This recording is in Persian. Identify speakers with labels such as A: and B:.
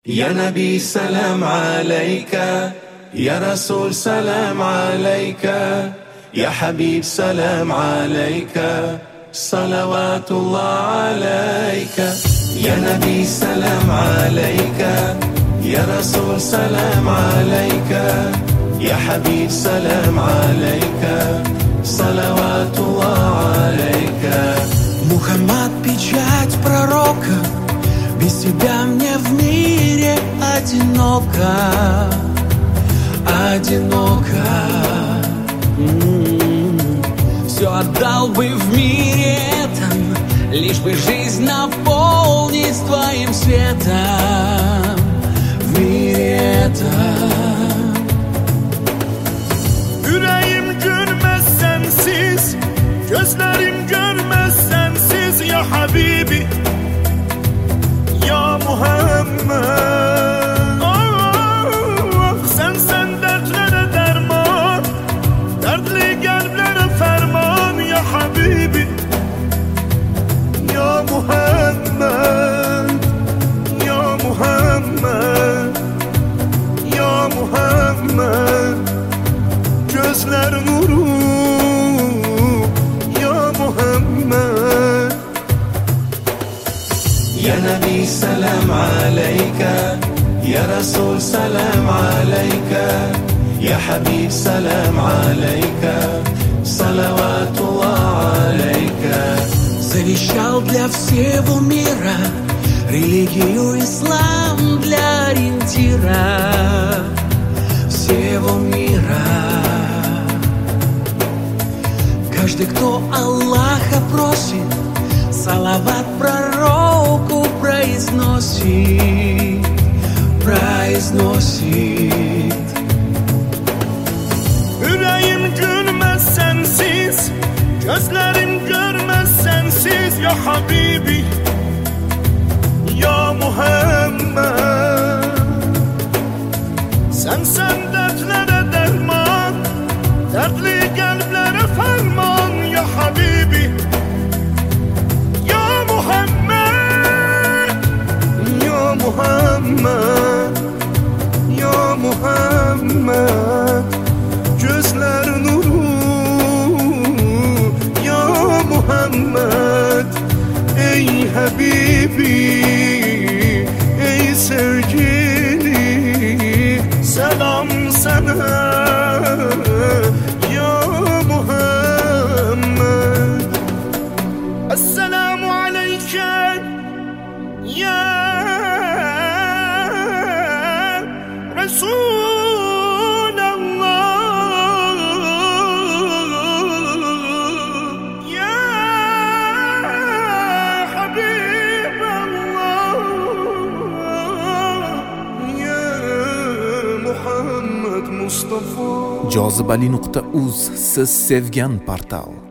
A: يا نبي سلام عليك، يا رسول سلام عليك، يا حبيب سلام عليك، صلوات الله عليك. يا نبي سلام عليك، يا رسول سلام عليك، يا حبيب سلام عليك، صلوات الله عليك.
B: Мухаммад, печать пророка, без тебя мне в мире одиноко, одиноко. Все отдал бы в мире этом, лишь бы жизнь наполнить твоим светом в мире этом.
C: Yüreğim görmez sensiz, gözlerim görmez sensiz. Ya Habibi, ya Muhammed. Oh, sen dertlere derman, dertli kalplere ferman. Ya Habibi, ya Muhammed, ya Muhammed, ya Muhammed. Gözler nuru, ya Muhammed.
A: يا نبي سلام عليك، يا رسول سلام عليك، يا حبيب سلام عليك، صلوات الله عليك.
B: Завещал для всего мира религию ислам для ориентира всего мира. Каждый, кто Аллаха просит, салават пророку произносит, произносит.
C: Yüreğim gülmez sensiz, gözlerim görmez sensiz. Ya Habibi, ya Muhammed. Sen dertlere derman, dertli kalplere ferman. Ya Habibi, ya Muhammed, ya Muhammed, ya Muhammed. Gözler nuru, ya Muhammed. Ey Habibi, ey sevgili, selam sana, ya Muhammed. Esselamu aleyke, ya Resulallah, ya Habiballah, ya Muhammed Mustafa.
D: Jozibali.uz, siz sevgan portal.